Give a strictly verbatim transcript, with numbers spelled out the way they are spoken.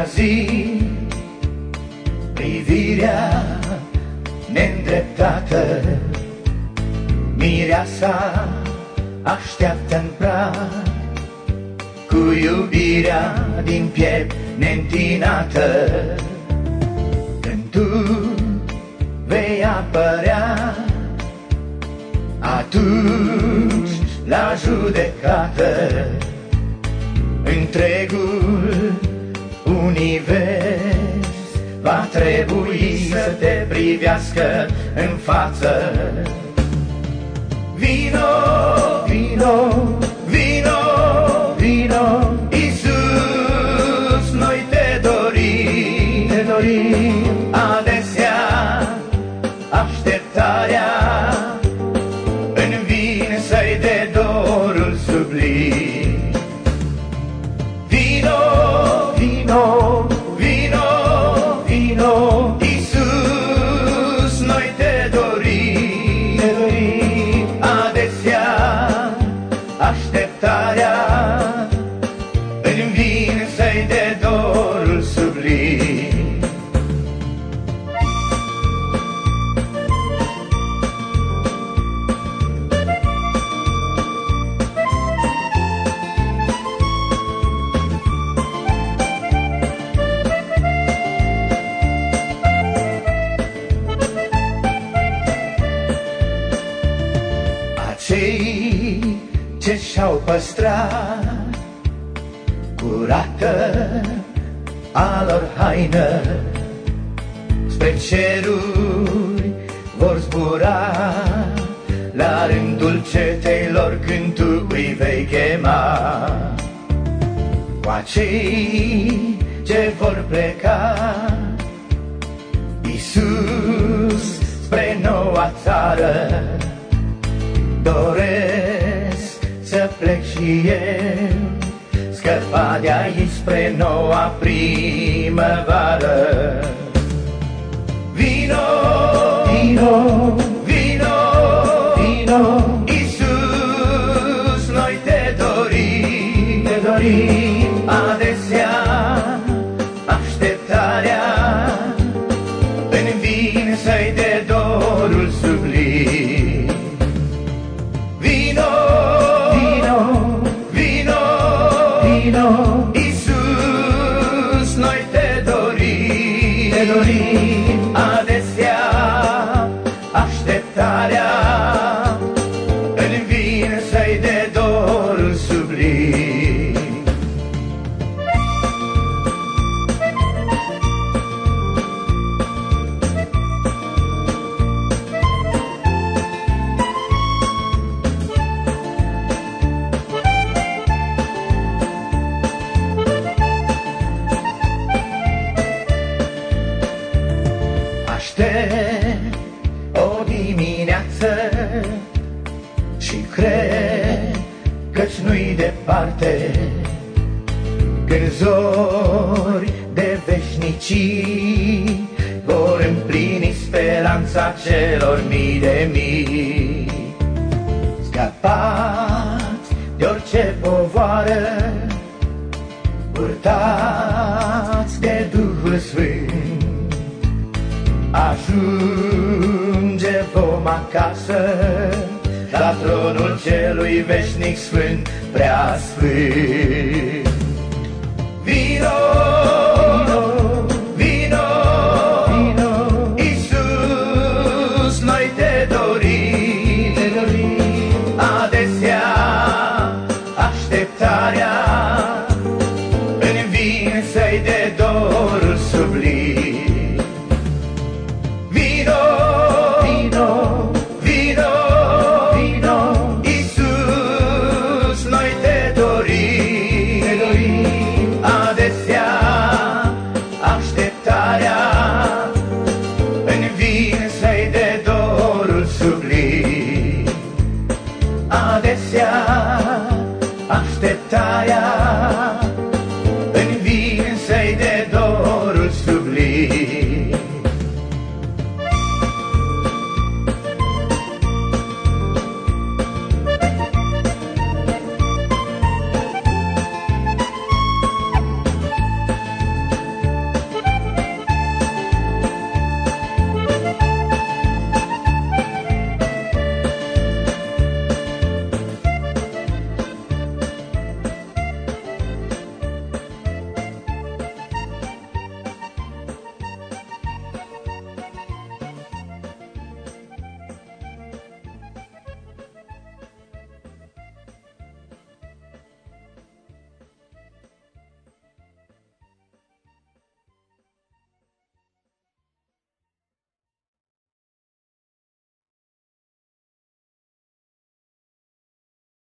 treia zi, privirea neîndreptată, mireasa așteaptă-n prag, cu iubirea din piept neîntinată. Când tu vei apărea, atunci la judecată întregul univers va trebui să te privească în față. Vino, vino, vino, vino, Iisus, noi te dorim, te dorim adesea așteptarea, învin să-i de dorul sublim. Vino, vino, vino, vino, Iisus, noi te dorim, te dorim adesea așteptarea, învin să-i de dorul sublim. Cei ce și-au păstrat curată a lor haină, spre ceruri vor zbura, la rândul cetelor când tu îi vei chema. Cu acei ce vor pleca, Iisus, spre noua țară, doresc să plec și eu, scăpa de aici spre noua primăvară. Vino, vino, vino, vino, Iisus, noi te dorim, te dorim adesea așteptarea, învin să-i de dorul sublim. Vino, vino, vino, vino, Iisus, noi te dorim, te dorim adesea așteptarea, învin să-i de dorul sublim. Aștept o dimineață și cred că-ți nu-i departe, când zori de veșnicii vor împlini speranța celor mii de mii. Scăpați de orice povoară, purtați de Duhul Sfânt, ajunge vom acasă, la tronul celui veșnic sfânt, prea sfânt. Vino, vino, vino, Iisus, noi te dorim,